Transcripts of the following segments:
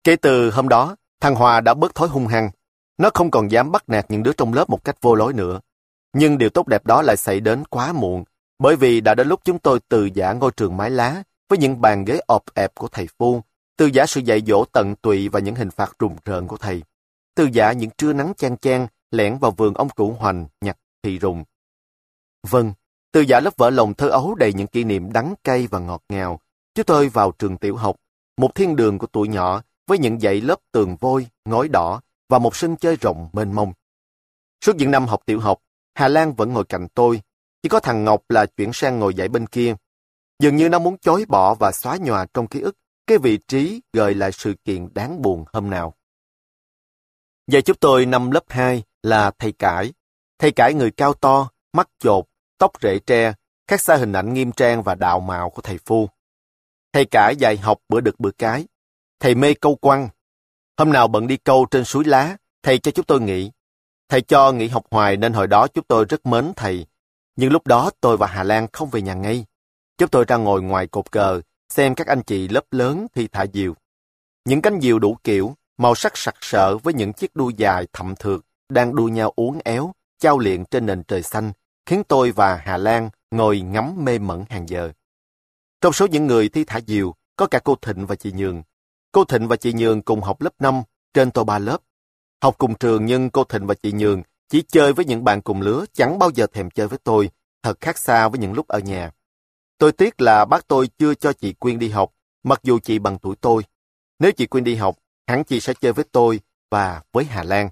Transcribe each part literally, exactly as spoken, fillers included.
Kể từ hôm đó, thằng Hòa đã bớt thói hung hăng. Nó không còn dám bắt nạt những đứa trong lớp một cách vô lối nữa. Nhưng điều tốt đẹp đó lại xảy đến quá muộn, bởi vì đã đến lúc chúng tôi từ giã ngôi trường mái lá với những bàn ghế ọp ẹp của thầy Phu, từ giã sự dạy dỗ tận tụy và những hình phạt rùng rợn của thầy, từ giã những trưa nắng chang chang lẻn vào vườn ông cụ Hoành nhặt thị rùng. Vâng, từ giã lớp vở lòng thơ ấu đầy những kỷ niệm đắng cay và ngọt ngào, chúng tôi vào trường tiểu học, một thiên đường của tuổi nhỏ với những dãy lớp tường vôi, ngói đỏ và một sân chơi rộng mênh mông. Suốt những năm học tiểu học, Hà Lan vẫn ngồi cạnh tôi, chỉ có thằng Ngọc là chuyển sang ngồi dãy bên kia. Dường như nó muốn chối bỏ và xóa nhòa trong ký ức cái vị trí gợi lại sự kiện đáng buồn hôm nào. Dạy chúng tôi năm lớp hai là thầy Cải. Thầy Cải người cao to, mắt chột, tóc rễ tre, khác xa hình ảnh nghiêm trang và đạo mạo của thầy Phu. Thầy Cải dạy học bữa đực bữa cái. Thầy mê câu quăng. Hôm nào bận đi câu trên suối lá, thầy cho chúng tôi nghỉ. Thầy cho nghỉ học hoài nên hồi đó chúng tôi rất mến thầy. Nhưng lúc đó tôi và Hà Lan không về nhà ngay. Chúng tôi ra ngồi ngoài cột cờ, xem các anh chị lớp lớn thi thả diều. Những cánh diều đủ kiểu, màu sắc sặc sỡ với những chiếc đuôi dài thậm thượt đang đua nhau uốn éo, chao liệng trên nền trời xanh, khiến tôi và Hà Lan ngồi ngắm mê mẩn hàng giờ. Trong số những người thi thả diều, có cả cô Thịnh và chị Nhường. Cô Thịnh và chị Nhường cùng học lớp năm, trên tôi ba lớp. Học cùng trường nhưng cô Thịnh và chị Nhường chỉ chơi với những bạn cùng lứa, chẳng bao giờ thèm chơi với tôi, thật khác xa với những lúc ở nhà. Tôi tiếc là bác tôi chưa cho chị Quyên đi học, mặc dù chị bằng tuổi tôi. Nếu chị Quyên đi học, hẳn chị sẽ chơi với tôi và với Hà Lan.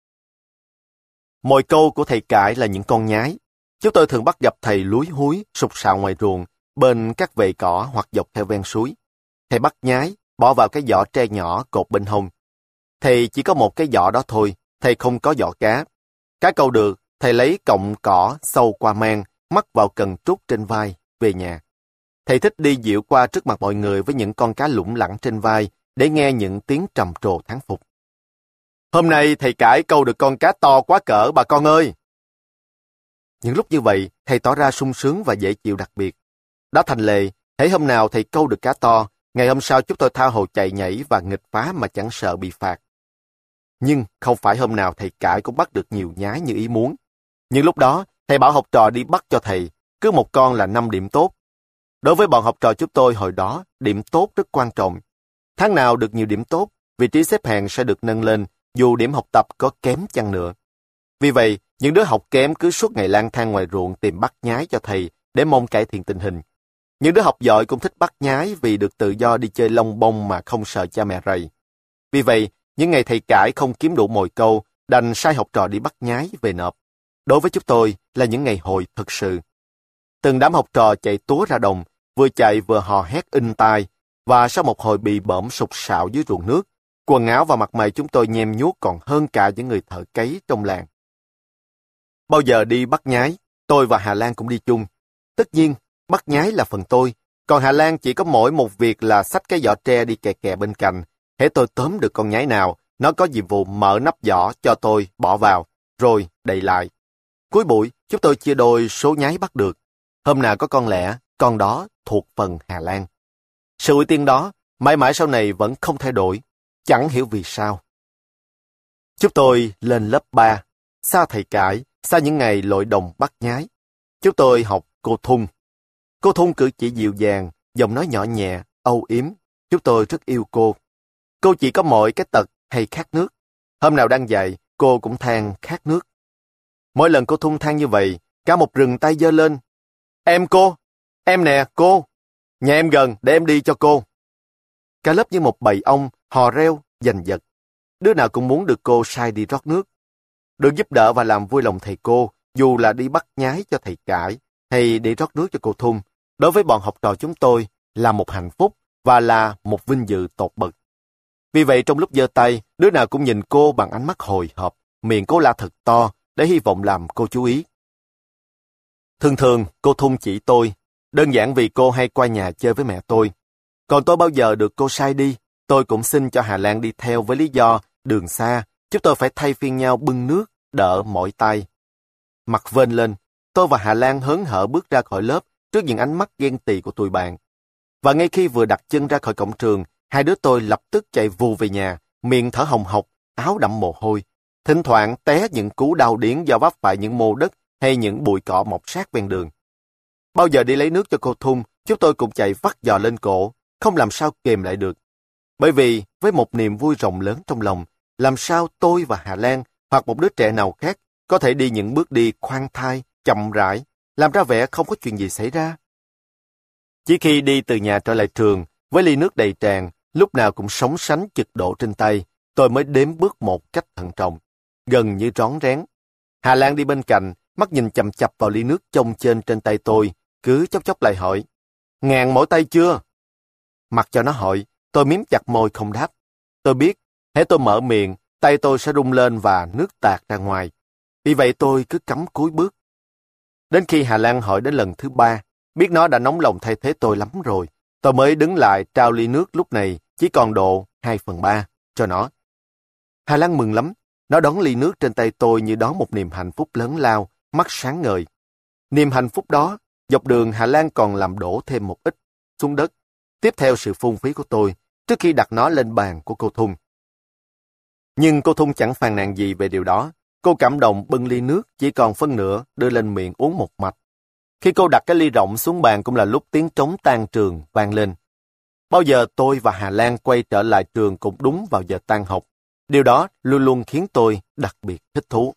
Mồi câu của thầy Cải là những con nhái. Chúng tôi thường bắt gặp thầy lúi húi, sục sạo ngoài ruộng, bên các vệt cỏ hoặc dọc theo ven suối. Thầy bắt nhái, bỏ vào cái giỏ tre nhỏ cột bên hông. Thầy chỉ có một cái giỏ đó thôi, thầy không có giỏ cá. Cá câu được, thầy lấy cọng cỏ sâu qua mang, mắc vào cần trút trên vai, về nhà. Thầy thích đi dịu qua trước mặt mọi người với những con cá lủng lẳng trên vai để nghe những tiếng trầm trồ thán phục. Hôm nay thầy Cải câu được con cá to quá cỡ bà con ơi! Những lúc như vậy, thầy tỏ ra sung sướng và dễ chịu đặc biệt. Đã thành lệ, hễ hôm nào thầy câu được cá to, ngày hôm sau chúng tôi tha hồ chạy nhảy và nghịch phá mà chẳng sợ bị phạt. Nhưng không phải hôm nào thầy Cải cũng bắt được nhiều nhái như ý muốn. Nhưng lúc đó, thầy bảo học trò đi bắt cho thầy, cứ một con là năm điểm tốt. Đối với bọn học trò chúng tôi hồi đó, điểm tốt rất quan trọng. Tháng nào được nhiều điểm tốt, vị trí xếp hạng sẽ được nâng lên, dù điểm học tập có kém chăng nữa. Vì vậy, những đứa học kém cứ suốt ngày lang thang ngoài ruộng tìm bắt nhái cho thầy để mong cải thiện tình hình. Những đứa học giỏi cũng thích bắt nhái vì được tự do đi chơi lông bông mà không sợ cha mẹ rầy. Vì vậy, những ngày thầy Cải không kiếm đủ mồi câu, đành sai học trò đi bắt nhái về nộp. Đối với chúng tôi là những ngày hồi thực sự. Từng đám học trò chạy túa ra đồng, vừa chạy vừa hò hét inh tai, và sau một hồi bị bõm sục sạo dưới ruộng nước, quần áo và mặt mày chúng tôi nhem nhuốc còn hơn cả những người thợ cấy trong làng. Bao giờ đi bắt nhái, tôi và Hà Lan cũng đi chung. Tất nhiên, bắt nhái là phần tôi, còn Hà Lan chỉ có mỗi một việc là xách cái giỏ tre đi kè kè bên cạnh. Hễ tôi tóm được con nhái nào, nó có nhiệm vụ mở nắp giỏ cho tôi bỏ vào, rồi đậy lại. Cuối buổi, chúng tôi chia đôi số nhái bắt được. Hôm nào có con lẻ, con đó thuộc phần Hà Lan. Sự ưu tiên đó, mãi mãi sau này vẫn không thay đổi, chẳng hiểu vì sao. Chúng tôi lên lớp ba, xa thầy Cải, xa những ngày lội đồng bắt nhái. Chúng tôi học cô Thung. Cô Thung cử chỉ dịu dàng, giọng nói nhỏ nhẹ, âu yếm. Chúng tôi rất yêu cô. Cô chỉ có mỗi cái tật hay khát nước. Hôm nào đang dạy, cô cũng than khát nước. Mỗi lần cô Thung than như vậy, cả một rừng tay giơ lên. Em cô, em nè cô, nhà em gần để em đi cho cô. Cả lớp như một bầy ong, hò reo, giành giật. Đứa nào cũng muốn được cô sai đi rót nước. Được giúp đỡ và làm vui lòng thầy cô, dù là đi bắt nhái cho thầy Cải, hay đi rót nước cho cô Thung, đối với bọn học trò chúng tôi là một hạnh phúc và là một vinh dự tột bậc. Vì vậy trong lúc giơ tay, đứa nào cũng nhìn cô bằng ánh mắt hồi hộp, miệng cô la thật to để hy vọng làm cô chú ý. Thường thường cô Thung chỉ tôi, đơn giản vì cô hay qua nhà chơi với mẹ tôi. Còn tôi bao giờ được cô sai đi, tôi cũng xin cho Hà Lan đi theo với lý do đường xa, chúng tôi phải thay phiên nhau bưng nước, đỡ mỏi tay. Mặt vênh lên, tôi và Hà Lan hớn hở bước ra khỏi lớp trước những ánh mắt ghen tị của tụi bạn. Và ngay khi vừa đặt chân ra khỏi cổng trường, hai đứa tôi lập tức chạy vù về nhà, miệng thở hồng hộc, áo đẫm mồ hôi. Thỉnh thoảng té những cú đau điếng do vấp phải những mô đất hay những bụi cỏ mọc sát ven đường. Bao giờ đi lấy nước cho cô Thung, chúng tôi cũng chạy vắt giò lên cổ, không làm sao kềm lại được. Bởi vì với một niềm vui rộng lớn trong lòng, làm sao tôi và Hà Lan hoặc một đứa trẻ nào khác có thể đi những bước đi khoan thai, chậm rãi, làm ra vẻ không có chuyện gì xảy ra. Chỉ khi đi từ nhà trở lại trường, với ly nước đầy tràn, lúc nào cũng sóng sánh chực đổ trên tay, tôi mới đếm bước một cách thận trọng, gần như rón rén. Hà Lan đi bên cạnh, mắt nhìn chằm chằm vào ly nước chông trên trên tay tôi, cứ chốc chốc lại hỏi, ngàn mỏi tay chưa? Mặc cho nó hỏi, tôi miếm chặt môi không đáp. Tôi biết, hễ tôi mở miệng, tay tôi sẽ rung lên và nước tạt ra ngoài. Vì vậy tôi cứ cắm cúi bước. Đến khi Hà Lan hỏi đến lần thứ ba, biết nó đã nóng lòng thay thế tôi lắm rồi, tôi mới đứng lại trao ly nước lúc này chỉ còn độ hai phần ba cho nó. Hà Lan mừng lắm, nó đón ly nước trên tay tôi như đón một niềm hạnh phúc lớn lao, mắt sáng ngời. Niềm hạnh phúc đó, dọc đường Hà Lan còn làm đổ thêm một ít xuống đất, tiếp theo sự phung phí của tôi, trước khi đặt nó lên bàn của cô Thung. Nhưng cô Thung chẳng phàn nàn gì về điều đó. Cô cảm động bưng ly nước chỉ còn phân nửa đưa lên miệng uống một mạch. Khi cô đặt cái ly rộng xuống bàn cũng là lúc tiếng trống tan trường vang lên. Bao giờ tôi và Hà Lan quay trở lại trường cũng đúng vào giờ tan học. Điều đó luôn luôn khiến tôi đặc biệt thích thú.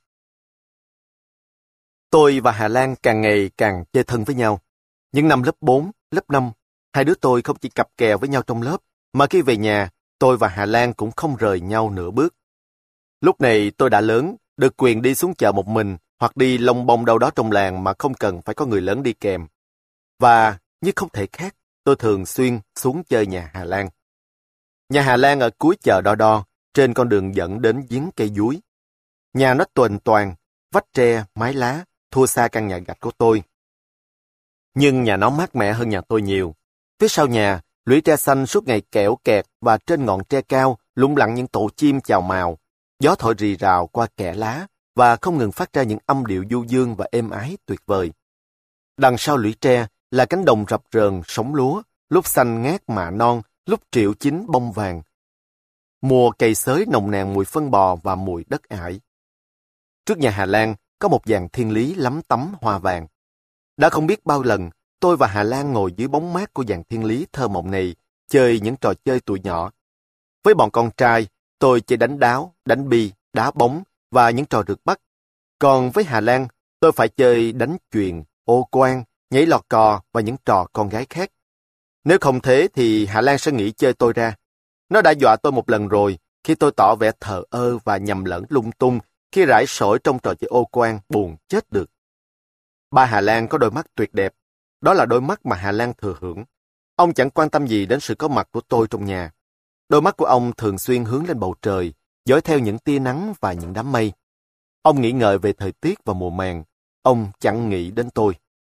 Tôi và Hà Lan càng ngày càng chơi thân với nhau. Những năm lớp bốn, lớp năm, hai đứa tôi không chỉ cặp kè với nhau trong lớp, mà khi về nhà, tôi và Hà Lan cũng không rời nhau nửa bước. Lúc này tôi đã lớn, được quyền đi xuống chợ một mình hoặc đi lông bông đâu đó trong làng mà không cần phải có người lớn đi kèm. Và như không thể khác, tôi thường xuyên xuống chơi nhà Hà Lan. Nhà Hà Lan ở cuối chợ Đo Đo, trên con đường dẫn đến giếng cây dúi. Nhà nó tuềnh toàng, vách tre, mái lá, thua xa căn nhà gạch của tôi. Nhưng nhà nó mát mẻ hơn nhà tôi nhiều. Phía sau nhà, lũy tre xanh suốt ngày kẽo kẹt và trên ngọn tre cao lủng lẳng những tổ chim chào mào. Gió thổi rì rào qua kẽ lá và không ngừng phát ra những âm điệu du dương và êm ái tuyệt vời. Đằng sau lũy tre là cánh đồng rập rờn sống lúa, lúc xanh ngát mạ non, lúc triệu chín bông vàng. Mùa cày xới nồng nàn mùi phân bò và mùi đất ải. Trước nhà Hà Lan có một dàn thiên lý lắm tấm hoa vàng. Đã không biết bao lần, tôi và Hà Lan ngồi dưới bóng mát của dàn thiên lý thơ mộng này, chơi những trò chơi tuổi nhỏ. Với bọn con trai, tôi chơi đánh đáo, đánh bi, đá bóng và những trò rượt bắt. Còn với Hà Lan, tôi phải chơi đánh chuyền, ô quan, nhảy lò cò và những trò con gái khác. Nếu không thế thì Hà Lan sẽ nghĩ chơi tôi ra. Nó đã dọa tôi một lần rồi khi tôi tỏ vẻ thờ ơ và nhầm lẫn lung tung khi rải sỏi trong trò chơi ô quan buồn chết được. Ba Hà Lan có đôi mắt tuyệt đẹp. Đó là đôi mắt mà Hà Lan thừa hưởng. Ông chẳng quan tâm gì đến sự có mặt của tôi trong nhà. Đôi mắt của ông thường xuyên hướng lên bầu trời, dõi theo những tia nắng và những đám mây. Ông nghĩ ngợi về thời tiết và mùa màng. Ông chẳng nghĩ đến tôi.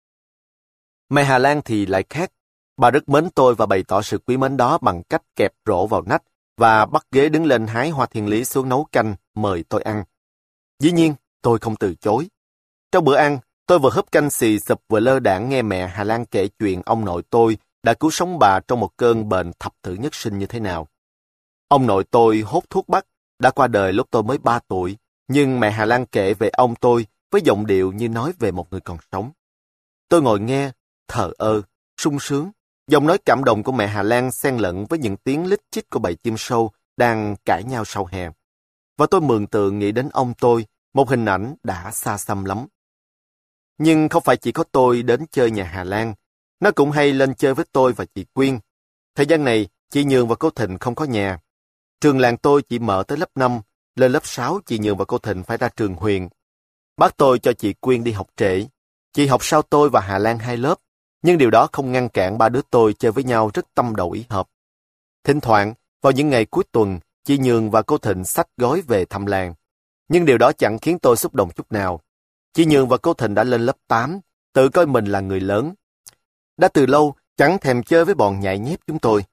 Mẹ Hà Lan thì lại khác. Bà rất mến tôi và bày tỏ sự quý mến đó bằng cách kẹp rổ vào nách và bắt ghế đứng lên hái hoa thiên lý xuống nấu canh, mời tôi ăn. Dĩ nhiên, tôi không từ chối. Trong bữa ăn, tôi vừa húp canh xì sụp vừa lơ đãng nghe mẹ Hà Lan kể chuyện ông nội tôi đã cứu sống bà trong một cơn bệnh thập tử nhất sinh như thế nào. Ông nội tôi hốt thuốc bắc, đã qua đời lúc tôi mới ba tuổi, nhưng mẹ Hà Lan kể về ông tôi với giọng điệu như nói về một người còn sống. Tôi ngồi nghe, thờ ơ, sung sướng, giọng nói cảm động của mẹ Hà Lan xen lẫn với những tiếng lít chích của bầy chim sâu đang cãi nhau sau hè. Và tôi mường tượng nghĩ đến ông tôi, một hình ảnh đã xa xăm lắm. Nhưng không phải chỉ có tôi đến chơi nhà Hà Lan, nó cũng hay lên chơi với tôi và chị Quyên. Thời gian này, chị Nhường và cô Thịnh không có nhà. Trường làng tôi chỉ mở tới lớp năm, lên lớp sáu chị Nhường và cô Thịnh phải ra trường huyện. Bác tôi cho chị Quyên đi học trễ. Chị học sau tôi và Hà Lan hai lớp, nhưng điều đó không ngăn cản ba đứa tôi chơi với nhau rất tâm đầu ý hợp. Thỉnh thoảng, vào những ngày cuối tuần, chị Nhường và cô Thịnh xách gói về thăm làng. Nhưng điều đó chẳng khiến tôi xúc động chút nào. Chị Nhường và cô Thịnh đã lên lớp tám, tự coi mình là người lớn. Đã từ lâu, chẳng thèm chơi với bọn nhại nhép chúng tôi.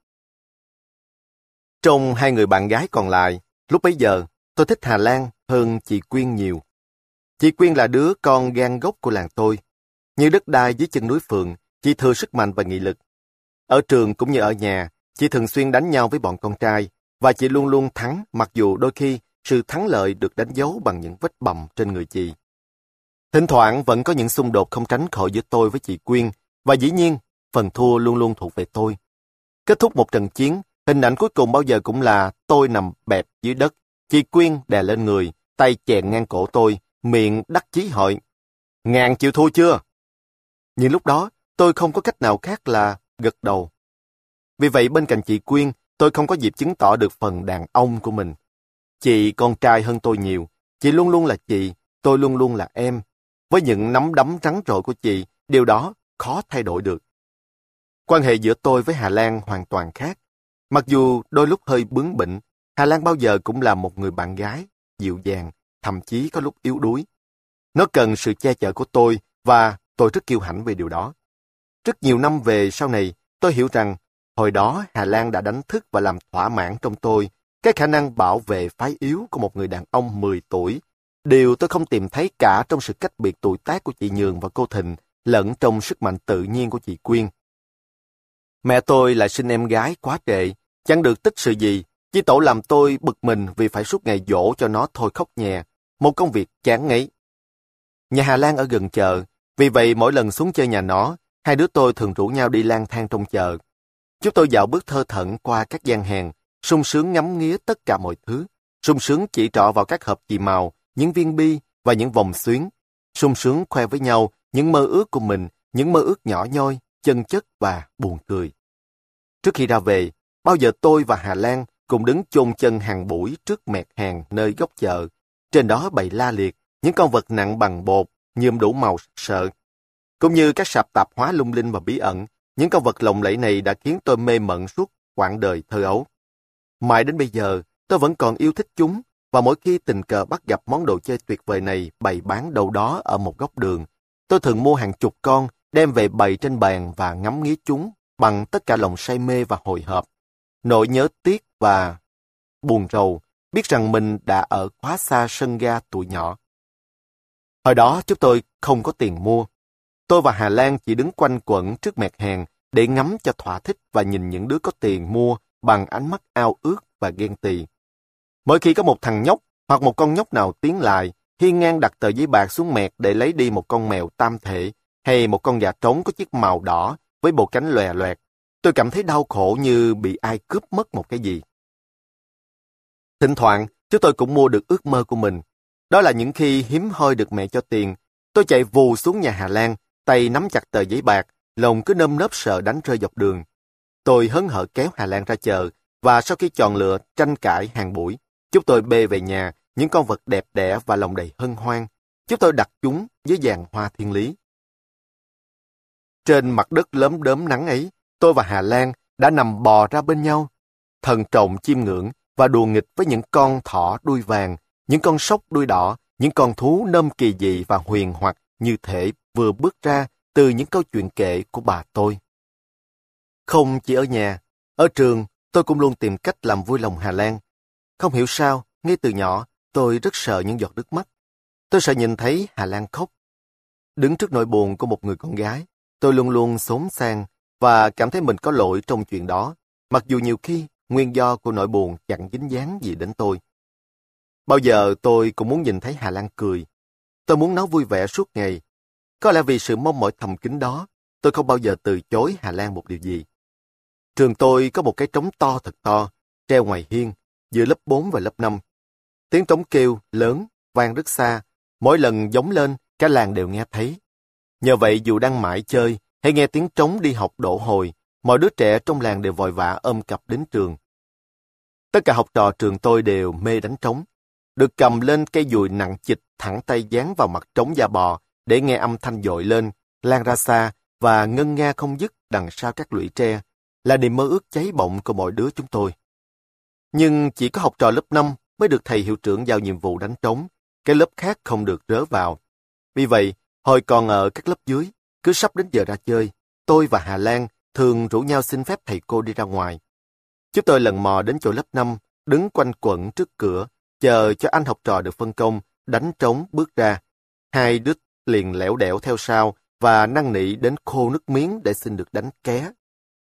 Trong hai người bạn gái còn lại, lúc bấy giờ, tôi thích Hà Lan hơn chị Quyên nhiều. Chị Quyên là đứa con gan gốc của làng tôi. Như đất đai dưới chân núi Phượng, chị thừa sức mạnh và nghị lực. Ở trường cũng như ở nhà, Chị thường xuyên đánh nhau với bọn con trai, và chị luôn luôn thắng, mặc dù đôi khi sự thắng lợi được đánh dấu bằng những vết bầm trên người chị. Thỉnh thoảng vẫn có những xung đột không tránh khỏi giữa tôi với chị Quyên, và dĩ nhiên, phần thua luôn luôn thuộc về tôi. Kết thúc một trận chiến, hình ảnh cuối cùng bao giờ cũng là tôi nằm bẹp dưới đất, chị Quyên đè lên người, tay chèn ngang cổ tôi, miệng đắc chí hỏi: "Ngàn chịu thua chưa?" Nhưng lúc đó, tôi không có cách nào khác là gật đầu. Vì vậy bên cạnh chị Quyên, tôi không có dịp chứng tỏ được phần đàn ông của mình. Chị con trai hơn tôi nhiều, chị luôn luôn là chị, tôi luôn luôn là em. Với những nắm đấm trắng trội của chị, điều đó khó thay đổi được. Quan hệ giữa tôi với Hà Lan hoàn toàn khác. Mặc dù đôi lúc hơi bướng bỉnh, Hà Lan bao giờ cũng là một người bạn gái, dịu dàng, thậm chí có lúc yếu đuối. Nó cần sự che chở của tôi, và tôi rất kiêu hãnh về điều đó. Rất nhiều năm về sau này, tôi hiểu rằng hồi đó Hà Lan đã đánh thức và làm thỏa mãn trong tôi cái khả năng bảo vệ phái yếu của một người đàn ông mười tuổi. Điều tôi không tìm thấy cả trong sự cách biệt tuổi tác của chị Nhường và cô Thịnh, lẫn trong sức mạnh tự nhiên của chị Quyên. Mẹ tôi lại sinh em gái quá trễ, chẳng được tích sự gì, chỉ tổ làm tôi bực mình vì phải suốt ngày dỗ cho nó thôi khóc nhè, một công việc chán ngấy. Nhà Hà Lan ở gần chợ, vì vậy mỗi lần xuống chơi nhà nó, hai đứa tôi thường rủ nhau đi lang thang trong chợ. Chúng tôi dạo bước thơ thẩn qua các gian hàng, sung sướng ngắm nghía tất cả mọi thứ, sung sướng chỉ trỏ vào các hộp chì màu, những viên bi và những vòng xuyến, sung sướng khoe với nhau những mơ ước của mình, những mơ ước nhỏ nhoi, chân chất và buồn cười. Trước khi ra về, bao giờ tôi và Hà Lan cùng đứng chôn chân hàng buổi trước mẹt hàng nơi góc chợ. Trên đó bày la liệt những con vật nặng bằng bột, nhuộm đủ màu sợ. Cũng như các sạp tạp hóa lung linh và bí ẩn, những con vật lộng lẫy này đã khiến tôi mê mẩn suốt quãng đời thơ ấu. Mãi đến bây giờ, tôi vẫn còn yêu thích chúng, và mỗi khi tình cờ bắt gặp món đồ chơi tuyệt vời này bày bán đâu đó ở một góc đường, tôi thường mua hàng chục con, đem về bày trên bàn và ngắm nghía chúng bằng tất cả lòng say mê và hồi hộp. Nỗi nhớ tiếc và buồn rầu, biết rằng mình đã ở quá xa sân ga tuổi nhỏ. Hồi đó chúng tôi không có tiền mua. Tôi và Hà Lan chỉ đứng quanh quẩn trước mẹt hàng để ngắm cho thỏa thích và nhìn những đứa có tiền mua bằng ánh mắt ao ước và ghen tị. Mỗi khi có một thằng nhóc hoặc một con nhóc nào tiến lại, hiên ngang đặt tờ giấy bạc xuống mẹt để lấy đi một con mèo tam thể hay một con gà trống có chiếc màu đỏ với bộ cánh lòe loẹt, tôi cảm thấy đau khổ như bị ai cướp mất một cái gì. Thỉnh thoảng, chúng tôi cũng mua được ước mơ của mình. Đó là những khi hiếm hoi được mẹ cho tiền, tôi chạy vù xuống nhà Hà Lan, tay nắm chặt tờ giấy bạc, lòng cứ nơm nớp sợ đánh rơi dọc đường. Tôi hớn hở kéo Hà Lan ra chợ, và sau khi chọn lựa tranh cãi hàng buổi, chúng tôi bê về nhà những con vật đẹp đẽ và lòng đầy hân hoan. Chúng tôi đặt chúng dưới giàn hoa thiên lý. Trên mặt đất lấm đốm nắng ấy, tôi và Hà Lan đã nằm bò ra bên nhau, thần trọng chiêm ngưỡng và đùa nghịch với những con thỏ đuôi vàng, những con sóc đuôi đỏ, những con thú nôm kỳ dị và huyền hoặc như thể vừa bước ra từ những câu chuyện kể của bà tôi. Không chỉ ở nhà, ở trường, tôi cũng luôn tìm cách làm vui lòng Hà Lan. Không hiểu sao, ngay từ nhỏ, tôi rất sợ những giọt nước mắt. Tôi sợ nhìn thấy Hà Lan khóc. Đứng trước nỗi buồn của một người con gái, tôi luôn luôn xốn sang và cảm thấy mình có lỗi trong chuyện đó, mặc dù nhiều khi nguyên do của nỗi buồn chẳng dính dáng gì đến tôi. Bao giờ tôi cũng muốn nhìn thấy Hà Lan cười. Tôi muốn nó vui vẻ suốt ngày. Có lẽ vì sự mong mỏi thầm kín đó, tôi không bao giờ từ chối Hà Lan một điều gì. Trường tôi có một cái trống to thật to, treo ngoài hiên, giữa lớp bốn và lớp năm. Tiếng trống kêu lớn, vang rất xa, mỗi lần gióng lên, cả làng đều nghe thấy. Nhờ vậy dù đang mãi chơi, hay nghe tiếng trống đi học đổ hồi, mọi đứa trẻ trong làng đều vội vã ôm cặp đến trường. Tất cả học trò trường tôi đều mê đánh trống. Được cầm lên cây dùi nặng chịch thẳng tay dán vào mặt trống da bò để nghe âm thanh dội lên, lan ra xa và ngân nga không dứt đằng sau các lũy tre, là niềm mơ ước cháy bỏng của mỗi đứa chúng tôi. Nhưng chỉ có học trò lớp năm mới được thầy hiệu trưởng giao nhiệm vụ đánh trống, cái lớp khác không được rớ vào. Vì vậy, hồi còn ở các lớp dưới, cứ sắp đến giờ ra chơi, tôi và Hà Lan thường rủ nhau xin phép thầy cô đi ra ngoài. Chúng tôi lần mò đến chỗ lớp năm, đứng quanh quẩn trước cửa, chờ cho anh học trò được phân công, đánh trống bước ra. Hai đứa liền lẻo đẻo theo sau và năn nỉ đến khô nước miếng để xin được đánh ké.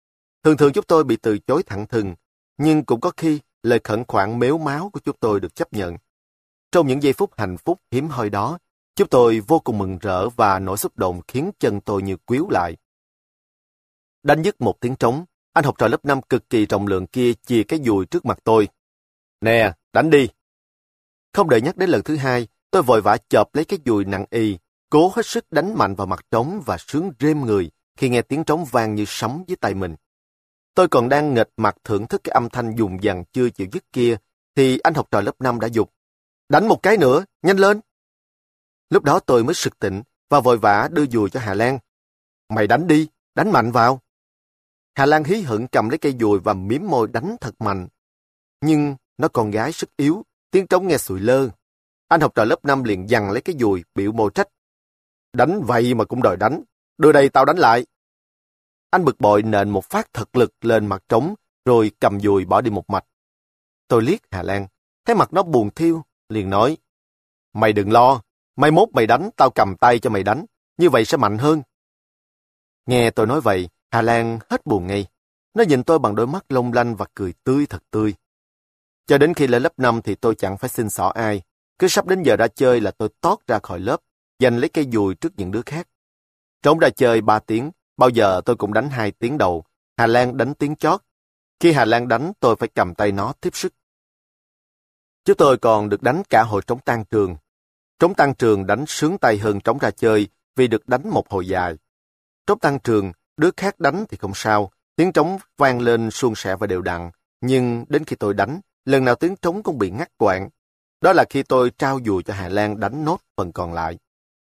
Thường thường chúng tôi bị từ chối thẳng thừng, nhưng cũng có khi lời khẩn khoản mếu máo của chúng tôi được chấp nhận. Trong những giây phút hạnh phúc hiếm hoi đó, chúng tôi vô cùng mừng rỡ và nỗi xúc động khiến chân tôi như quýu lại. Đánh dứt một tiếng trống, anh học trò lớp năm cực kỳ trọng lượng kia chìa cái dùi trước mặt tôi. Nè, đánh đi. Không đợi nhắc đến lần thứ hai, tôi vội vã chộp lấy cái dùi nặng ì, cố hết sức đánh mạnh vào mặt trống và sướng rêm người khi nghe tiếng trống vang như sấm dưới tay mình. Tôi còn đang nghịch mặt thưởng thức cái âm thanh dùng dằng chưa chịu dứt kia, thì anh học trò lớp năm đã giục. Đánh một cái nữa, nhanh lên. Lúc đó tôi mới sực tỉnh và vội vã đưa dùi cho Hà Lan. Mày đánh đi, đánh mạnh vào. Hà Lan hí hửng cầm lấy cây dùi và miếm môi đánh thật mạnh. Nhưng nó con gái sức yếu, tiếng trống nghe sụi lơ. Anh học trò lớp năm liền giằng lấy cái dùi, biểu môi trách. Đánh vậy mà cũng đòi đánh, đưa đây tao đánh lại. Anh bực bội nện một phát thật lực lên mặt trống, rồi cầm dùi bỏ đi một mạch. Tôi liếc Hà Lan, thấy mặt nó buồn thiêu, liền nói. Mày đừng lo, mai mốt mày đánh, tao cầm tay cho mày đánh, như vậy sẽ mạnh hơn. Nghe tôi nói vậy, Hà Lan hết buồn ngay. Nó nhìn tôi bằng đôi mắt long lanh và cười tươi thật tươi. Cho đến khi lên lớp năm thì tôi chẳng phải xin xỏ ai. Cứ sắp đến giờ ra chơi là tôi tót ra khỏi lớp, giành lấy cây dùi trước những đứa khác. Trống ra chơi ba tiếng, bao giờ tôi cũng đánh hai tiếng đầu. Hà Lan đánh tiếng chót. Khi Hà Lan đánh, tôi phải cầm tay nó tiếp sức. Chúng tôi còn được đánh cả hồi trống tan trường. Trống tan trường đánh sướng tay hơn trống ra chơi vì được đánh một hồi dài. Trống tan trường, đứa khác đánh thì không sao, tiếng trống vang lên suôn sẻ và đều đặn. Nhưng đến khi tôi đánh, lần nào tiếng trống cũng bị ngắt quãng. Đó là khi tôi trao dùi cho Hà Lan đánh nốt phần còn lại.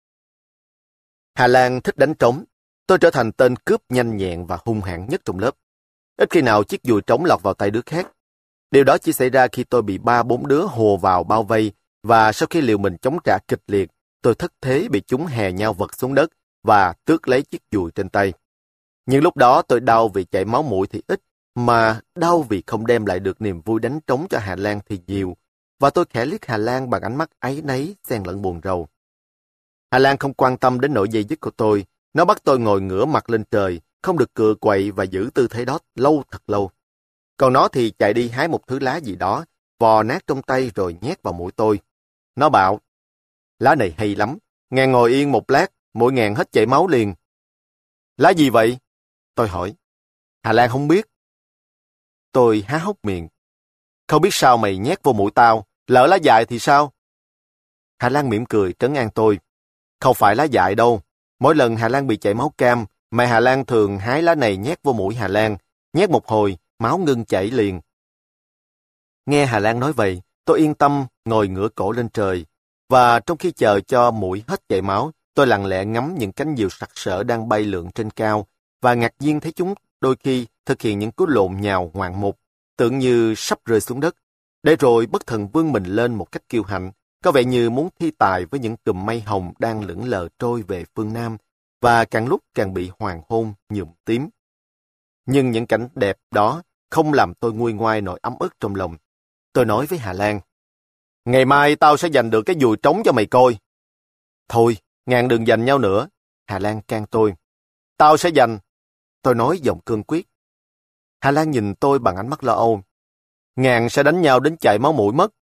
Hà Lan thích đánh trống. Tôi trở thành tên cướp nhanh nhẹn và hung hãn nhất trong lớp. Ít khi nào chiếc dùi trống lọt vào tay đứa khác. Điều đó chỉ xảy ra khi tôi bị ba bốn đứa hồ vào bao vây, và sau khi liều mình chống trả kịch liệt, tôi thất thế bị chúng hè nhau vật xuống đất và tước lấy chiếc dùi trên tay. Nhưng lúc đó tôi đau vì chảy máu mũi thì ít, mà đau vì không đem lại được niềm vui đánh trống cho Hà Lan thì nhiều, và tôi khẽ liếc Hà Lan bằng ánh mắt áy náy xen lẫn buồn rầu. Hà Lan không quan tâm đến nỗi dây dứt của tôi, nó bắt tôi ngồi ngửa mặt lên trời, không được cựa quậy và giữ tư thế đó lâu thật lâu. Còn nó thì chạy đi hái một thứ lá gì đó, vò nát trong tay rồi nhét vào mũi tôi. Nó bảo, lá này hay lắm, ngàn ngồi yên một lát, mỗi ngàn hết chảy máu liền. Lá gì vậy? Tôi hỏi. Hà Lan không biết. Tôi há hốc miệng. Không biết sao mày nhét vô mũi tao, lỡ lá dại thì sao? Hà Lan mỉm cười trấn an tôi. Không phải lá dại đâu. Mỗi lần Hà Lan bị chảy máu cam, mẹ Hà Lan thường hái lá này nhét vô mũi Hà Lan. Nhét một hồi, máu ngưng chảy liền. Nghe Hà Lan nói vậy, tôi yên tâm ngồi ngửa cổ lên trời. Và trong khi chờ cho mũi hết chảy máu, tôi lặng lẽ ngắm những cánh diều sặc sỡ đang bay lượn trên cao, và ngạc nhiên thấy chúng đôi khi thực hiện những cú lộn nhào ngoạn mục, tưởng như sắp rơi xuống đất, để rồi bất thần vươn mình lên một cách kiêu hãnh, có vẻ như muốn thi tài với những cụm mây hồng đang lững lờ trôi về phương Nam, và càng lúc càng bị hoàng hôn nhuộm tím. Nhưng những cảnh đẹp đó không làm tôi nguôi ngoai nỗi ấm ức trong lòng. Tôi nói với Hà Lan, ngày mai tao sẽ giành được cái dùi trống cho mày coi. Thôi, ngàn đừng giành nhau nữa. Hà Lan can tôi. Tao sẽ giành. Tôi nói giọng cương quyết. Hà Lan nhìn tôi bằng ánh mắt lo âu. Ngàn sẽ đánh nhau đến chảy máu mũi mất.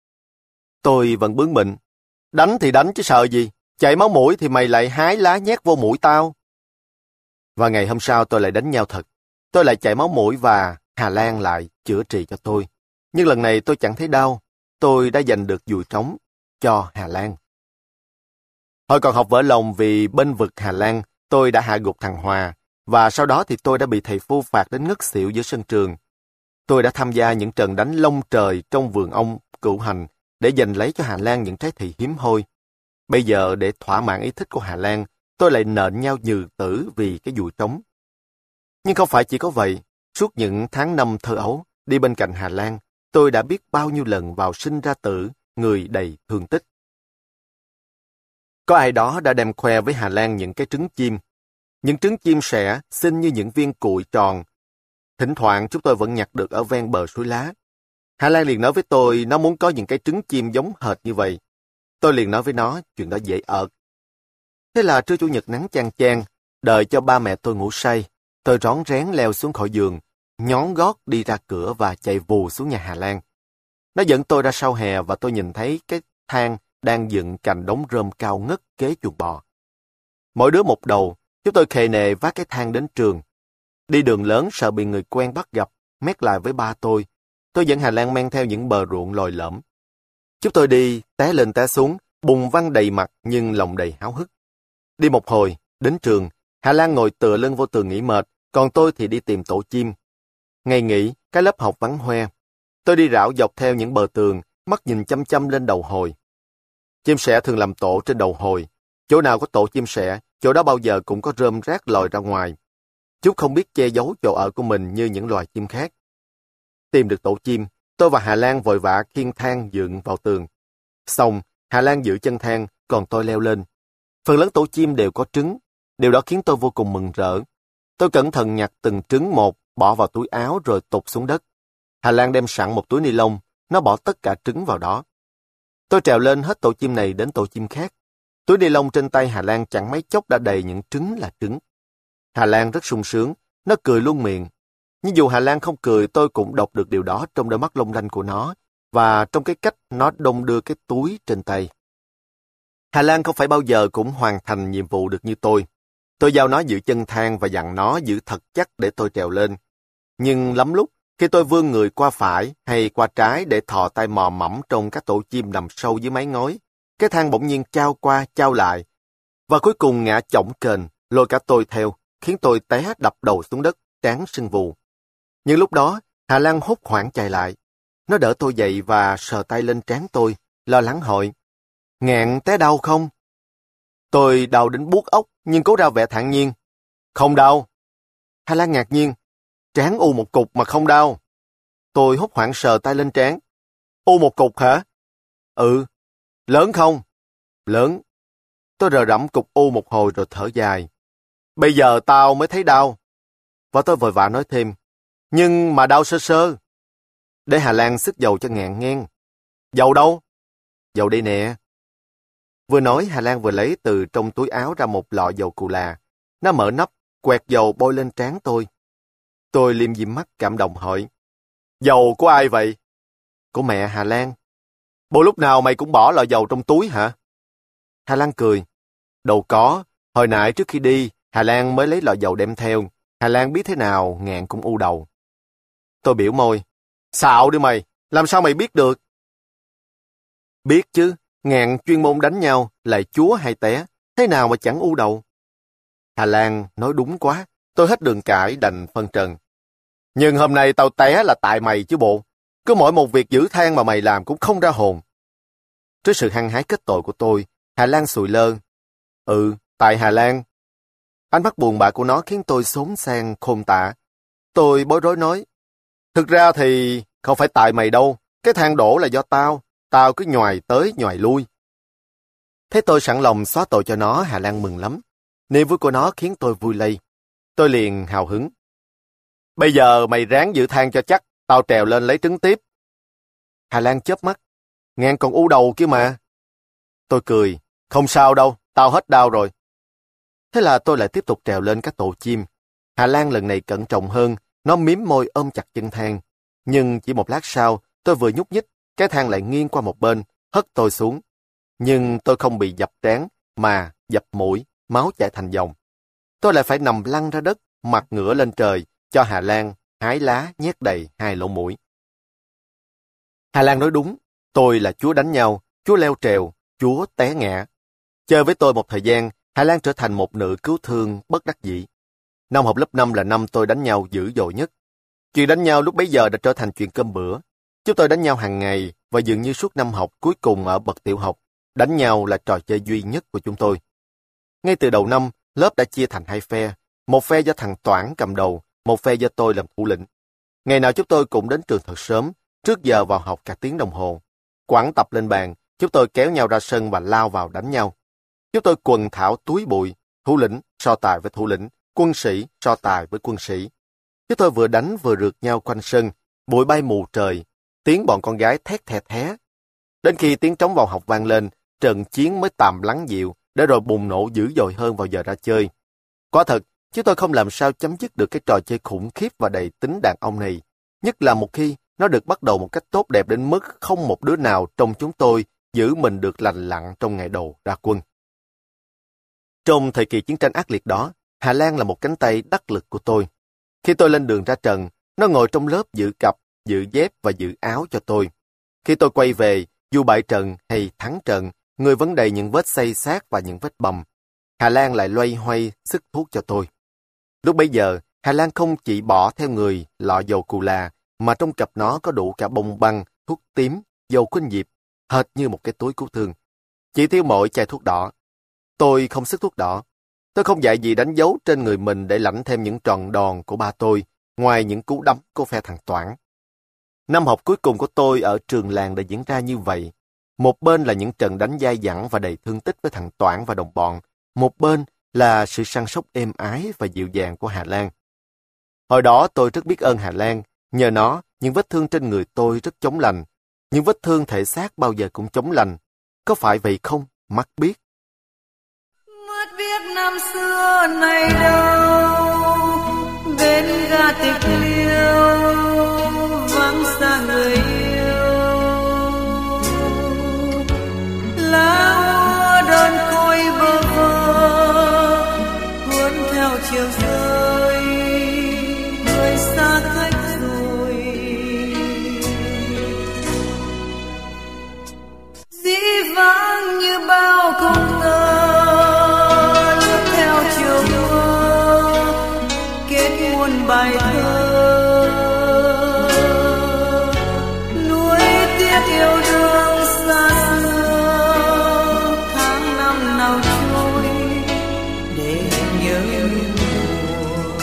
Tôi vẫn bướng bỉnh. Đánh thì đánh chứ sợ gì. Chảy máu mũi thì mày lại hái lá nhét vô mũi tao. Và ngày hôm sau tôi lại đánh nhau thật. Tôi lại chảy máu mũi và Hà Lan lại chữa trị cho tôi. Nhưng lần này tôi chẳng thấy đau. Tôi đã giành được dùi trống cho Hà Lan. Hồi còn học vỡ lòng vì bênh vực Hà Lan, tôi đã hạ gục thằng Hòa, và sau đó thì tôi đã bị thầy Phu phạt đến ngất xỉu giữa sân trường. Tôi đã tham gia những trận đánh lông trời trong vườn ong cửu hành để giành lấy cho Hà Lan những trái thị hiếm hoi. Bây giờ để thỏa mãn ý thích của Hà Lan, tôi lại nện nhau nhừ tử vì cái dùi trống. Nhưng không phải chỉ có vậy, suốt những tháng năm thơ ấu, đi bên cạnh Hà Lan, tôi đã biết bao nhiêu lần vào sinh ra tử, người đầy thương tích. Có ai đó đã đem khoe với Hà Lan những cái trứng chim. Những trứng chim sẻ, xinh như những viên cuội tròn. Thỉnh thoảng chúng tôi vẫn nhặt được ở ven bờ suối lá. Hà Lan liền nói với tôi nó muốn có những cái trứng chim giống hệt như vậy. Tôi liền nói với nó chuyện đó dễ ợt. Thế là trưa chủ nhật nắng chang chang, đợi cho ba mẹ tôi ngủ say. Tôi rón rén leo xuống khỏi giường, nhón gót đi ra cửa và chạy vù xuống nhà Hà Lan. Nó dẫn tôi ra sau hè và tôi nhìn thấy cái thang đang dựng cạnh đống rơm cao ngất kế chuồng bò. Mỗi đứa một đầu, chúng tôi khề nề vác cái thang đến trường. Đi đường lớn sợ bị người quen bắt gặp, mét lại với ba tôi. Tôi dẫn Hà Lan men theo những bờ ruộng lồi lõm. Chúng tôi đi, té lên té xuống, bùn văng đầy mặt nhưng lòng đầy háo hức. Đi một hồi, đến trường, Hà Lan ngồi tựa lưng vô tường nghỉ mệt, còn tôi thì đi tìm tổ chim. Ngày nghỉ, cái lớp học vắng hoe. Tôi đi rảo dọc theo những bờ tường, mắt nhìn chăm chăm lên đầu hồi. Chim sẻ thường làm tổ trên đầu hồi. Chỗ nào có tổ chim sẻ, chỗ đó bao giờ cũng có rơm rác lòi ra ngoài. Chúng không biết che giấu chỗ ở của mình như những loài chim khác. Tìm được tổ chim, tôi và Hà Lan vội vã khiêng thang dựng vào tường. Xong, Hà Lan giữ chân thang, còn tôi leo lên. Phần lớn tổ chim đều có trứng. Điều đó khiến tôi vô cùng mừng rỡ. Tôi cẩn thận nhặt từng trứng một, bỏ vào túi áo rồi tụt xuống đất. Hà Lan đem sẵn một túi ni lông, nó bỏ tất cả trứng vào đó. Tôi trèo lên hết tổ chim này đến tổ chim khác. Túi ni lông trên tay Hà Lan chẳng mấy chốc đã đầy những trứng là trứng. Hà Lan rất sung sướng, nó cười luôn miệng. Nhưng dù Hà Lan không cười, tôi cũng đọc được điều đó trong đôi mắt long lanh của nó và trong cái cách nó đong đưa cái túi trên tay. Hà Lan không phải bao giờ cũng hoàn thành nhiệm vụ được như tôi. Tôi giao nó giữ chân thang và dặn nó giữ thật chắc để tôi trèo lên. Nhưng lắm lúc, khi tôi vươn người qua phải hay qua trái để thò tay mò mẫm trong các tổ chim nằm sâu dưới mái ngói, cái thang bỗng nhiên chao qua chao lại, và cuối cùng ngã chổng kềnh, lôi cả tôi theo, khiến tôi té đập đầu xuống đất, trán sưng vù. Nhưng lúc đó, Hà Lan hốt hoảng chạy lại. Nó đỡ tôi dậy và sờ tay lên trán tôi, lo lắng hỏi, "Ngạn té đau không?" Tôi đau đến buốt óc, nhưng cố ra vẻ thản nhiên. "Không đau." Hà Lan ngạc nhiên, "Trán u một cục mà không đau." Tôi hốt hoảng sờ tay lên trán. "U một cục hả?" "Ừ." "Lớn không?" "Lớn." Tôi rờ rẫm cục u một hồi rồi thở dài. "Bây giờ tao mới thấy đau." Và tôi vội vã nói thêm, "Nhưng mà đau sơ sơ." Để Hà Lan xức dầu cho Ngạn nghe. "Dầu đâu?" "Dầu đây nè." Vừa nói, Hà Lan vừa lấy từ trong túi áo ra một lọ dầu cù là. Nó mở nắp, quẹt dầu bôi lên trán tôi. Tôi liêm diêm mắt cảm động hỏi, "Dầu của ai vậy?" "Của mẹ Hà Lan." "Bộ lúc nào mày cũng bỏ lọ dầu trong túi hả?" Hà Lan cười. "Đâu có, hồi nãy trước khi đi, Hà Lan mới lấy lọ dầu đem theo. Hà Lan biết thế nào, Ngạn cũng u đầu." Tôi biểu môi. "Xạo đi mày, làm sao mày biết được?" "Biết chứ, Ngạn chuyên môn đánh nhau, lại chúa hay té, thế nào mà chẳng u đầu." Hà Lan nói đúng quá, tôi hết đường cãi đành phân trần. "Nhưng hôm nay tao té là tại mày chứ bộ. Cứ mỗi một việc giữ thang mà mày làm cũng không ra hồn." Trước sự hăng hái kết tội của tôi, Hà Lan sụi lơ. "Ừ, tại Hà Lan." Ánh mắt buồn bã của nó khiến tôi xốn sang khôn tả. Tôi bối rối nói, "Thực ra thì không phải tại mày đâu, cái thang đổ là do tao, tao cứ nhoài tới nhoài lui." Thế tôi sẵn lòng xóa tội cho nó, Hà Lan mừng lắm. Niềm vui của nó khiến tôi vui lây. Tôi liền hào hứng. "Bây giờ mày ráng giữ thang cho chắc, tao trèo lên lấy trứng tiếp." Hà Lan chớp mắt. "Ngạn còn u đầu kia mà." Tôi cười. "Không sao đâu, tao hết đau rồi." Thế là tôi lại tiếp tục trèo lên các tổ chim. Hà Lan lần này cẩn trọng hơn, nó miếm môi ôm chặt chân thang. Nhưng chỉ một lát sau, tôi vừa nhúc nhích, cái thang lại nghiêng qua một bên, hất tôi xuống. Nhưng tôi không bị dập trán, mà dập mũi, máu chảy thành dòng. Tôi lại phải nằm lăn ra đất, mặt ngửa lên trời, cho Hà Lan hái lá nhét đầy hai lỗ mũi. Hà Lan nói đúng, tôi là chúa đánh nhau, chúa leo trèo, chúa té ngã. Chơi với tôi một thời gian, Hà Lan trở thành một nữ cứu thương bất đắc dĩ. Năm học lớp năm là năm tôi đánh nhau dữ dội nhất. Chuyện đánh nhau lúc bấy giờ đã trở thành chuyện cơm bữa. Chúng tôi đánh nhau hàng ngày và dường như suốt năm học cuối cùng ở bậc tiểu học, đánh nhau là trò chơi duy nhất của chúng tôi. Ngay từ đầu năm, lớp đã chia thành hai phe, một phe do thằng Toản cầm đầu, một phe do tôi làm thủ lĩnh. Ngày nào chúng tôi cũng đến trường thật sớm, trước giờ vào học cả tiếng đồng hồ. Quẳng tập lên bàn, chúng tôi kéo nhau ra sân và lao vào đánh nhau. Chúng tôi quần thảo túi bụi, thủ lĩnh so tài với thủ lĩnh, quân sĩ so tài với quân sĩ. Chúng tôi vừa đánh vừa rượt nhau quanh sân, bụi bay mù trời, tiếng bọn con gái thét thè thé. Đến khi tiếng trống vào học vang lên, trận chiến mới tạm lắng dịu, để rồi bùng nổ dữ dội hơn vào giờ ra chơi. Quả thật, chứ tôi không làm sao chấm dứt được cái trò chơi khủng khiếp và đầy tính đàn ông này. Nhất là một khi nó được bắt đầu một cách tốt đẹp đến mức không một đứa nào trong chúng tôi giữ mình được lành lặn trong ngày đầu ra quân. Trong thời kỳ chiến tranh ác liệt đó, Hà Lan là một cánh tay đắc lực của tôi. Khi tôi lên đường ra trận, nó ngồi trong lớp giữ cặp, giữ dép và giữ áo cho tôi. Khi tôi quay về, dù bại trận hay thắng trận, người vẫn đầy những vết xây xát và những vết bầm. Hà Lan lại loay hoay sức thuốc cho tôi. Lúc bấy giờ, Hà Lan không chỉ bỏ theo người lọ dầu cù là, mà trong cặp nó có đủ cả bông băng, thuốc tím, dầu khuynh diệp, hệt như một cái túi cứu thương. Chỉ thiếu mỗi chai thuốc đỏ. Tôi không sức thuốc đỏ. Tôi không dạy gì đánh dấu trên người mình để lãnh thêm những tròn đòn của ba tôi, ngoài những cú đấm của phe thằng Toản. Năm học cuối cùng của tôi ở trường làng đã diễn ra như vậy. Một bên là những trận đánh dai dẳng và đầy thương tích với thằng Toản và đồng bọn. Một bên là sự săn sóc êm ái và dịu dàng của Hà Lan. Hồi đó tôi rất biết ơn Hà Lan. Nhờ nó, những vết thương trên người tôi rất chóng lành. Những vết thương thể xác bao giờ cũng chóng lành. Có phải vậy không? Mắt biết. Mất biết năm xưa này đâu, bên ga tịch liêu, vắng xa người yêu. Lá úa đơn côi bơ vơ, cuốn theo chiều rơi, người xa cách rồi. Dĩ vãng như bao công tơ, bài thơ nuối tiếc yêu đương xa xưa, tháng năm nào trôi để nhớ mùa.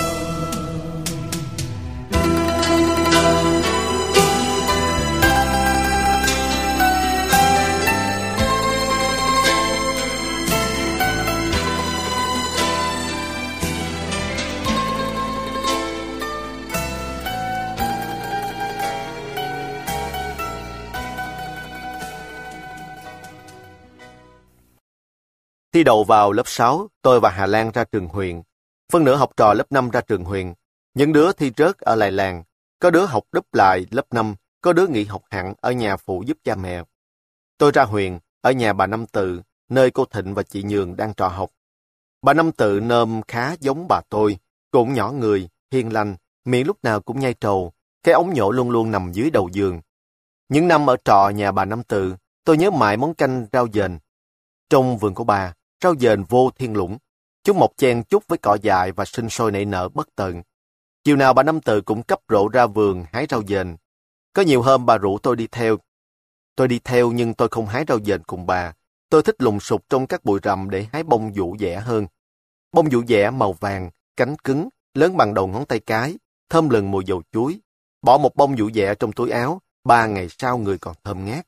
Thi đậu vào lớp sáu, tôi và Hà Lan ra trường huyện. Phân nửa học trò lớp năm ra trường huyện. Những đứa thi rớt ở lại làng. Có đứa học đúp lại lớp năm, có đứa nghỉ học hẳn ở nhà phụ giúp cha mẹ. Tôi ra huyện, ở nhà bà Năm Tự, nơi cô Thịnh và chị Nhường đang trọ học. Bà Năm Tự nôm khá giống bà tôi, cũng nhỏ người, hiền lành, miệng lúc nào cũng nhai trầu, cái ống nhổ luôn luôn nằm dưới đầu giường. Những năm ở trọ nhà bà Năm Tự, tôi nhớ mãi món canh rau dền. Trong vườn của bà, rau dền vô thiên lũng. Chúng mọc chen chúc với cỏ dại và sinh sôi nảy nở bất tận. Chiều nào bà Năm Tự cũng cấp rổ ra vườn hái rau dền. Có nhiều hôm bà rủ tôi đi theo. Tôi đi theo nhưng tôi không hái rau dền cùng bà. Tôi thích lùng sục trong các bụi rậm để hái bông vũ dẻ hơn. Bông vũ dẻ màu vàng, cánh cứng, lớn bằng đầu ngón tay cái, thơm lừng mùi dầu chuối. Bỏ một bông vũ dẻ trong túi áo, ba ngày sau người còn thơm ngát.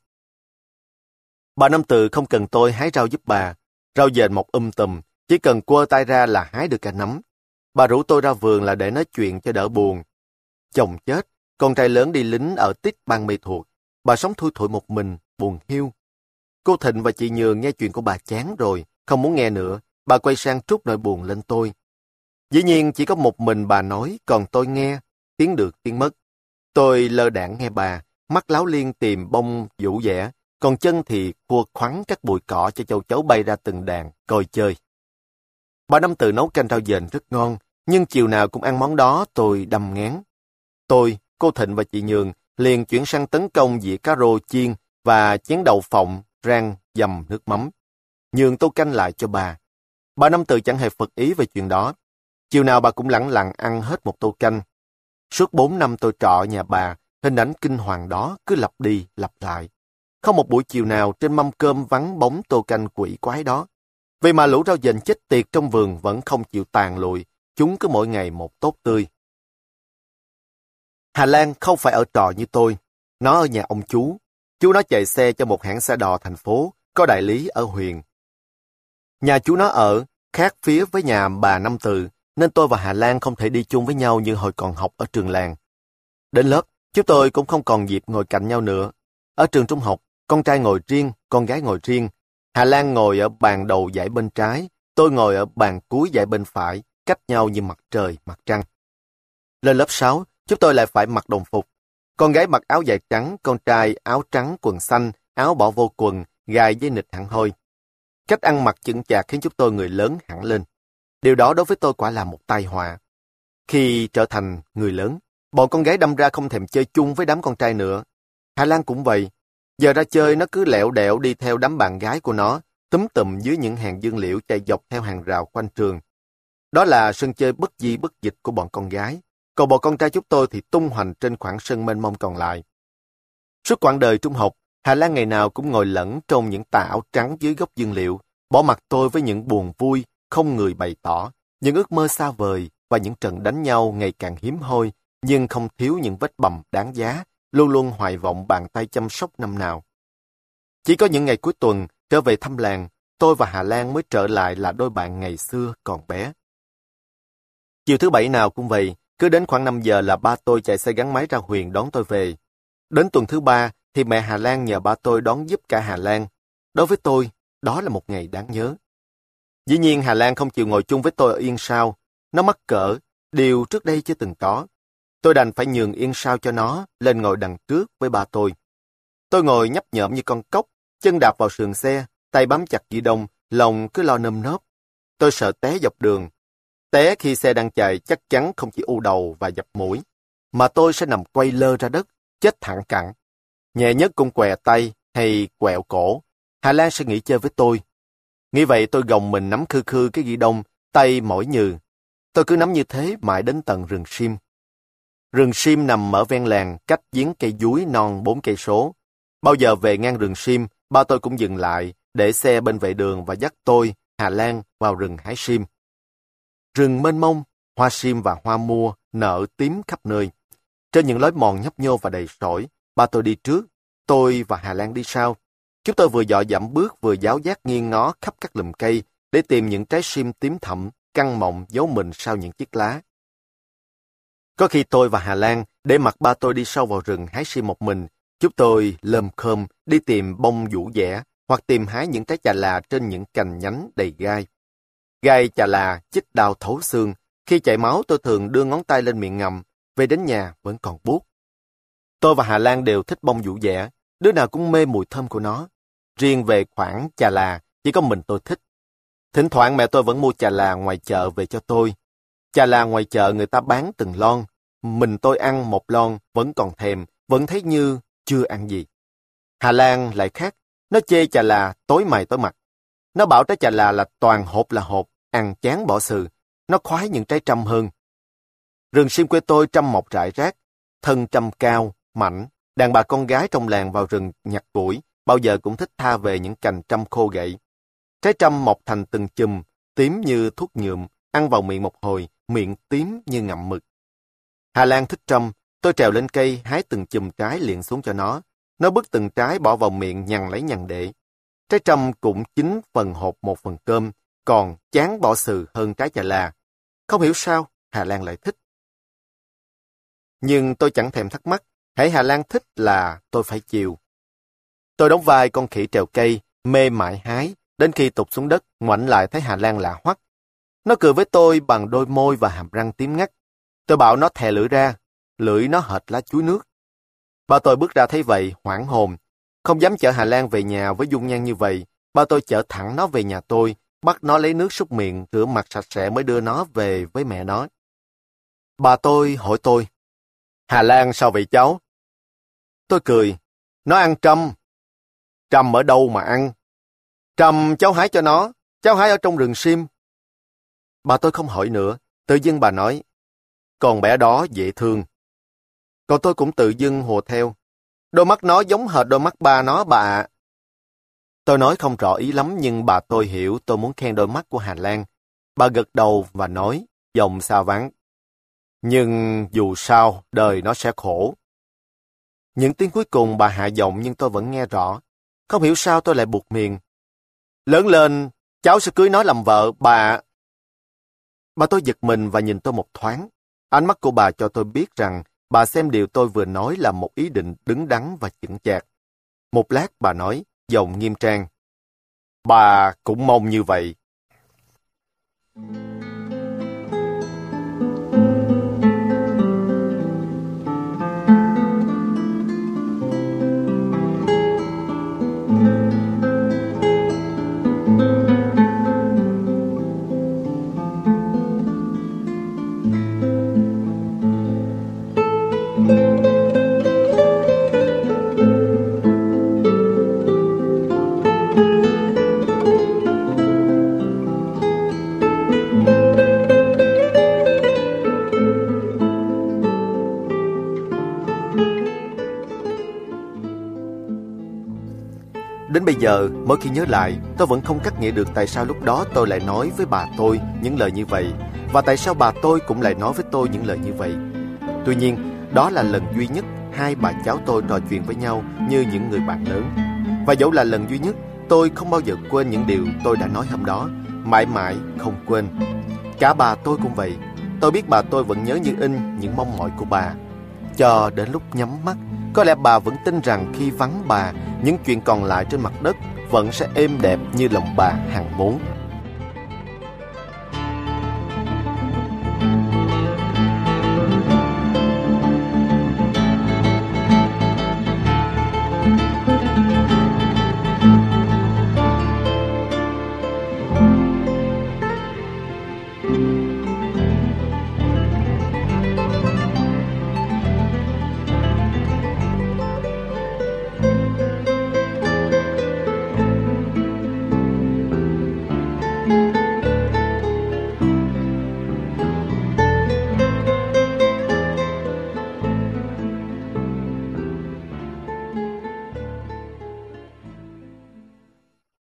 Bà Năm Tự không cần tôi hái rau giúp bà. Rau dền mọc um tùm, chỉ cần quơ tay ra là hái được cả nắm. Bà rủ tôi ra vườn là để nói chuyện cho đỡ buồn. Chồng chết, con trai lớn đi lính ở Tích Ban Mê Thuột. Bà sống thui thủi một mình, buồn hiu. Cô Thịnh và chị Nhường nghe chuyện của bà chán rồi, không muốn nghe nữa. Bà quay sang trút nỗi buồn lên tôi. Dĩ nhiên chỉ có một mình bà nói, còn tôi nghe, tiếng được tiếng mất. Tôi lơ đãng nghe bà, mắt láo liên tìm bông vũ dẻ, còn chân thì khua khoắn các bụi cỏ cho châu chấu bay ra từng đàn, coi chơi. Bà Năm Tự nấu canh rau dền rất ngon, nhưng chiều nào cũng ăn món đó tôi đâm ngán. Tôi, cô Thịnh và chị Nhường liền chuyển sang tấn công dĩa cá rô chiên và chén đậu phộng rang dầm nước mắm. Nhường tô canh lại cho bà. Bà Năm Tự chẳng hề phật ý về chuyện đó. Chiều nào bà cũng lẳng lặng ăn hết một tô canh. Suốt bốn năm tôi trọ nhà bà, hình ảnh kinh hoàng đó cứ lặp đi lặp lại. Không một buổi chiều nào trên mâm cơm vắng bóng tô canh quỷ quái đó. Vậy mà lũ rau dền chết tiệt trong vườn vẫn không chịu tàn lụi, chúng cứ mỗi ngày một tốt tươi. Hà Lan không phải ở trọ như tôi, nó ở nhà ông chú. Chú nó chạy xe cho một hãng xe đò thành phố, có đại lý ở huyện. Nhà chú nó ở khác phía với nhà bà Năm Tự, nên tôi và Hà Lan không thể đi chung với nhau như hồi còn học ở trường làng. Đến lớp, chúng tôi cũng không còn dịp ngồi cạnh nhau nữa. Ở trường trung học, con trai ngồi riêng, con gái ngồi riêng. Hà Lan ngồi ở bàn đầu dãy bên trái, tôi ngồi ở bàn cuối dãy bên phải, cách nhau như mặt trời, mặt trăng. Lên lớp sáu, chúng tôi lại phải mặc đồng phục. Con gái mặc áo dài trắng, con trai áo trắng, quần xanh, áo bỏ vô quần, gai với nịt hẳn hoi. Cách ăn mặc chững chạc khiến chúng tôi người lớn hẳn lên. Điều đó đối với tôi quả là một tai họa. Khi trở thành người lớn, bọn con gái đâm ra không thèm chơi chung với đám con trai nữa. Hà Lan cũng vậy. Giờ ra chơi nó cứ lẹo đẹo đi theo đám bạn gái của nó, túm tụm dưới những hàng dương liễu chạy dọc theo hàng rào quanh trường. Đó là sân chơi bất di bất dịch của bọn con gái. Còn bọn con trai chúng tôi thì tung hoành trên khoảng sân mênh mông còn lại. Suốt quãng đời trung học, Hà Lan ngày nào cũng ngồi lẫn trong những tà áo trắng dưới gốc dương liệu, bỏ mặc tôi với những buồn vui, không người bày tỏ, những ước mơ xa vời và những trận đánh nhau ngày càng hiếm hoi, nhưng không thiếu những vết bầm đáng giá, luôn luôn hoài vọng bàn tay chăm sóc năm nào. Chỉ có những ngày cuối tuần, trở về thăm làng, tôi và Hà Lan mới trở lại là đôi bạn ngày xưa còn bé. Chiều thứ bảy nào cũng vậy, cứ đến khoảng năm giờ là ba tôi chạy xe gắn máy ra huyện đón tôi về. Đến tuần thứ ba thì mẹ Hà Lan nhờ ba tôi đón giúp cả Hà Lan. Đối với tôi, đó là một ngày đáng nhớ. Dĩ nhiên Hà Lan không chịu ngồi chung với tôi ở Yên Sao. Nó mắc cỡ, điều trước đây chưa từng có. Tôi đành phải nhường Yên Sao cho nó, lên ngồi đằng trước với ba tôi. Tôi ngồi nhấp nhổm như con cóc, chân đạp vào sườn xe, tay bám chặt ghi đông, lòng cứ lo nơm nớp. Tôi sợ té dọc đường. Té khi xe đang chạy chắc chắn không chỉ u đầu và dập mũi, mà tôi sẽ nằm quay lơ ra đất, chết thẳng cẳng. Nhẹ nhất cũng què tay hay quẹo cổ, Hà Lan sẽ nghỉ chơi với tôi. Nghĩ vậy tôi gồng mình nắm khư khư cái ghi đông, tay mỏi nhừ. Tôi cứ nắm như thế mãi đến tận rừng sim. Rừng sim nằm ở ven làng, cách giếng cây dúi non bốn cây số. Bao giờ về ngang rừng sim, ba tôi cũng dừng lại, để xe bên vệ đường và dắt tôi, Hà Lan, vào rừng hái sim. Rừng mênh mông, hoa sim và hoa mua nở tím khắp nơi. Trên những lối mòn nhấp nhô và đầy sỏi, ba tôi đi trước, tôi và Hà Lan đi sau. Chúng tôi vừa dọ dẫm bước vừa giáo giác nghiêng ngó khắp các lùm cây để tìm những trái sim tím thẫm, căng mọng giấu mình sau những chiếc lá. Có khi tôi và Hà Lan để mặc ba tôi đi sâu vào rừng hái sim một mình, chúng tôi lơm khơm đi tìm bông vũ dẻ hoặc tìm hái những trái chà là trên những cành nhánh đầy gai. Gai chà là chích đau thấu xương. Khi chảy máu tôi thường đưa ngón tay lên miệng ngậm, về đến nhà vẫn còn buốt. Tôi và Hà Lan đều thích bông vũ dẻ, đứa nào cũng mê mùi thơm của nó. Riêng về khoản chà là, chỉ có mình tôi thích. Thỉnh thoảng mẹ tôi vẫn mua chà là ngoài chợ về cho tôi. Chà là ngoài chợ người ta bán từng lon, mình tôi ăn một lon vẫn còn thèm, vẫn thấy như chưa ăn gì. Hà Lan lại khác, nó chê chà là tối mày tối mặt. Nó bảo trái chà là là toàn hột là hột, ăn chán bỏ sừ. Nó khoái những trái trăm hơn. Rừng sim quê tôi trăm mọc rải rác, thân trăm cao, mảnh. Đàn bà con gái trong làng vào rừng nhặt củi, bao giờ cũng thích tha về những cành trăm khô gậy. Trái trăm mọc thành từng chùm, tím như thuốc nhuộm, ăn vào miệng một hồi, miệng tím như ngậm mực. Hà Lan thích trăm, tôi trèo lên cây hái từng chùm trái liền xuống cho nó. Nó bứt từng trái bỏ vào miệng nhằn lấy nhằn để. Trái trăm cũng chín phần hột một phần cơm, còn chán bỏ sừ hơn trái chà là. Không hiểu sao, Hà Lan lại thích. Nhưng tôi chẳng thèm thắc mắc, hễ Hà Lan thích là tôi phải chiều. Tôi đóng vai con khỉ trèo cây, mê mải hái, đến khi tụt xuống đất, ngoảnh lại thấy Hà Lan lạ hoắc. Nó cười với tôi bằng đôi môi và hàm răng tím ngắt. Tôi bảo nó thè lưỡi ra, lưỡi nó hệt lá chuối nước. Ba tôi bước ra thấy vậy, hoảng hồn. Không dám chở Hà Lan về nhà với dung nhan như vậy, ba tôi chở thẳng nó về nhà tôi, bắt nó lấy nước súc miệng, rửa mặt sạch sẽ mới đưa nó về với mẹ nó. Bà tôi hỏi tôi, Hà Lan sao vậy cháu? Tôi cười, nó ăn trăm. Trăm ở đâu mà ăn? Trăm cháu hái cho nó, cháu hái ở trong rừng sim. Bà tôi không hỏi nữa, tự dưng bà nói, con bé đó dễ thương. Còn tôi cũng tự dưng hùa theo, đôi mắt nó giống hệt đôi mắt ba nó bà ạ. Tôi nói không rõ ý lắm nhưng bà tôi hiểu tôi muốn khen đôi mắt của Hà Lan. Bà gật đầu và nói, giọng xa vắng. Nhưng dù sao, đời nó sẽ khổ. Những tiếng cuối cùng bà hạ giọng nhưng tôi vẫn nghe rõ. Không hiểu sao tôi lại buột miệng. Lớn lên, cháu sẽ cưới nó làm vợ, bà. Bà tôi giật mình và nhìn tôi một thoáng. Ánh mắt của bà cho tôi biết rằng bà xem điều tôi vừa nói là một ý định đứng đắn và chững chạc. Một lát bà nói, giọng nghiêm trang. Bà cũng mong như vậy. Đến bây giờ, mỗi khi nhớ lại, tôi vẫn không cắt nghĩa được tại sao lúc đó tôi lại nói với bà tôi những lời như vậy, và tại sao bà tôi cũng lại nói với tôi những lời như vậy. Tuy nhiên, đó là lần duy nhất hai bà cháu tôi trò chuyện với nhau như những người bạn lớn. Và dẫu là lần duy nhất, tôi không bao giờ quên những điều tôi đã nói hôm đó, mãi mãi không quên. Cả bà tôi cũng vậy. Tôi biết bà tôi vẫn nhớ như in những mong mỏi của bà. Cho đến lúc nhắm mắt, có lẽ bà vẫn tin rằng khi vắng bà, những chuyện còn lại trên mặt đất vẫn sẽ êm đẹp như lòng bà hằng muốn.